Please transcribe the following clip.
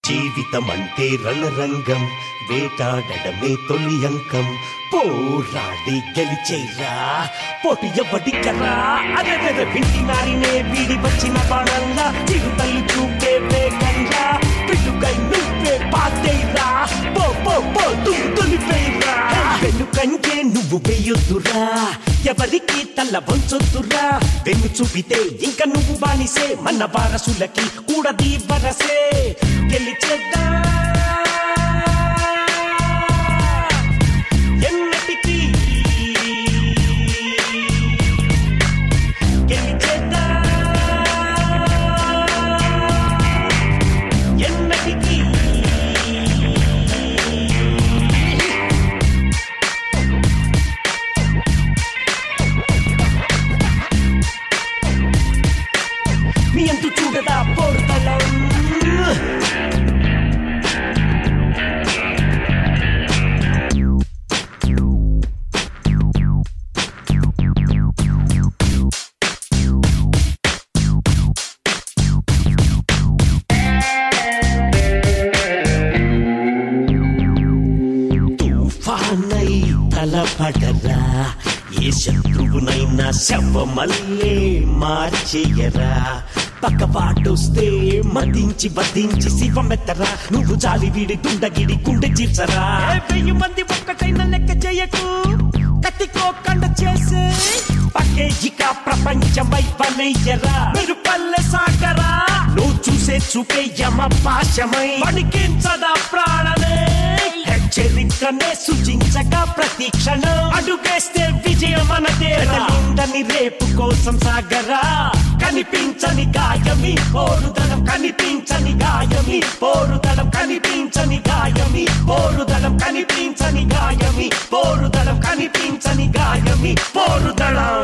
జీవితమంటే రణరంగం, వేటాడడమే తొలి అంకం. పోరాడి గెలిచేరా, పోటు ఎవడికరా. అదే వింటి నారినే వీడి వచ్చిన బాణంలా, చిరుతల్లు చూపే వేగంగా. పిడుగై నువ్వే పాతేరా, పో పో పో తొలిపేరా. వెనుకంటే నువ్వు వేయొద్దురా, ఎవరికి తల్ల వంచొద్దురా. వెన్ను చూపితే ఇంక నువ్వు బానిసే, మన వారసులకి కూడది వరసే. గెలిచేద్దా ఎన్నటికీ, గెలిచేద్దా ఎన్నటికీ. మీ అంతు చూడదా పోర్తలం, తుఫానై తలపడరా. ఏ శత్రువునైనా శవమల్లే మార్చేయరా. పక్కపాటొస్తే మదించి వధించి శివమెత్తరా. నువ్వు జాలి వీడి దుండగిడి గుండె చీర్చరా. 1000 మంది ఒక్కటైనా లెక్క చేయకు, కత్తికోకండ చేసే పక్కే ఇక ప్రపంచమై పనయ్యరా. మీరు పల్లె సాగరా, నువ్వు చూసే చూపే యమ పాశమై వణికించదా ప్రాణమే. చరిత్రనే సూచించగా ప్రతి క్షణం అడుగేస్తే విజయం మనదే. ఉండని రేపు కోసం సాగరా, కనిపించని గాయమి పోరుదలం, కనిపించని గాయమి పోరుదలం, కనిపించని గాయమి పోరుదలం, కనిపించని గాయమి పోరుదలం, కనిపించని గాయమి పోరుదలం.